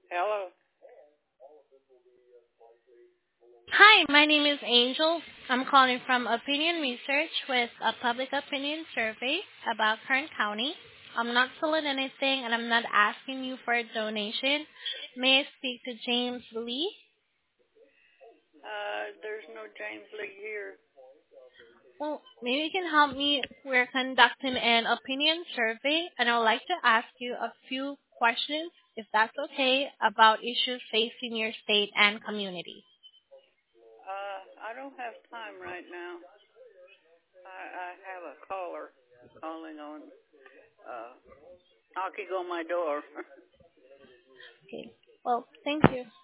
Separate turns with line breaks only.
Hello.
Hi, my name is Angel. I'm calling from Opinion Research with a public opinion survey about Kern County. I'm not selling anything and I'm not asking you for a donation. May I speak to James Lee?
There's no James Lee here.
Well, maybe you can help me. We're conducting an opinion survey and I would like to ask you a few questions, if that's okay, about issues facing your state and community.
I don't have time right now. I have a caller calling on, knocking on my door.
Okay. Well, thank you.